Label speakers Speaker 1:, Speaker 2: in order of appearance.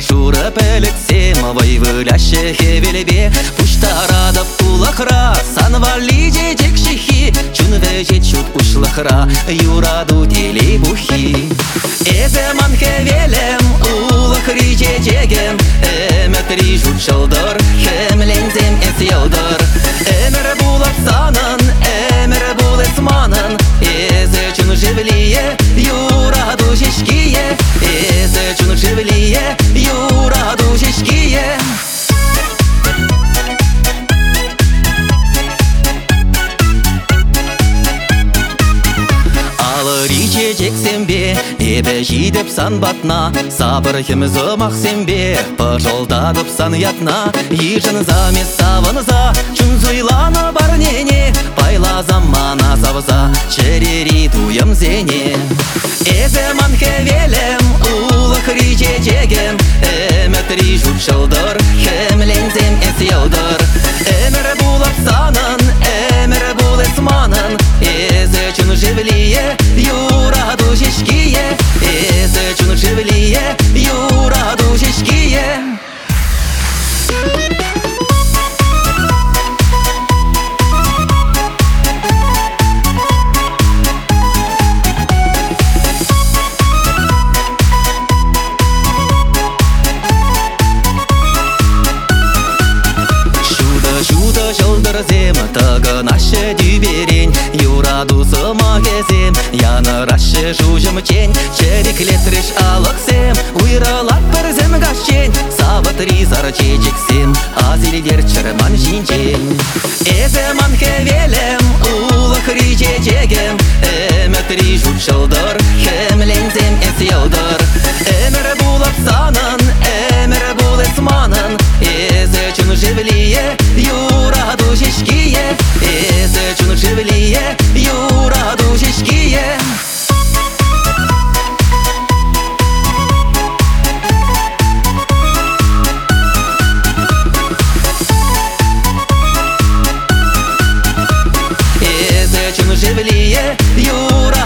Speaker 1: шура пелексем вайвыляще хевелебе пуштарадап улахра санвали жежек шихи чунвеже чут ушлахра юраду дели бухи эземан хевелем улахри жежегем эметри жут шалдар хемлензем эс ялдар эмер булап санан эмер булес манан эзе чун живлие юраду жешкие эзе чун живлие юраду жешкие Алыриче жексембе, эбе жидеп сан батна Сабыр хемзымақ сембе, пыжылдадып сан ятна Ижын замес савынза, чун зуйланы бар нене Пайла замана савза, черери туем зене Эземан хевелем, улықри жежегем Эметри жут шылдыр, хемлензем эс ялдыр Эмер булап санын, эмер булес манын Эзе чун живлие, юраду жешкие Эзе чун живлие, юраду жешкие Жылдырзем, тыгынашы дюберень Юраду сыма кезем, янырашы жужым чень Череклетреш алықсем, уйрылап бірзем гашчень Савыт ризар чечексем, азелдер чырман жинчень Эземан хевелем, улықри жежегем Эметри жут шылдыр, хемлензем эс ялдыр Эмер булап санын, эмер булес манын Эзе чун живлие, юраду жешкие Эзе чун живлие, юраду жешкие Эзе чун живлие, юраду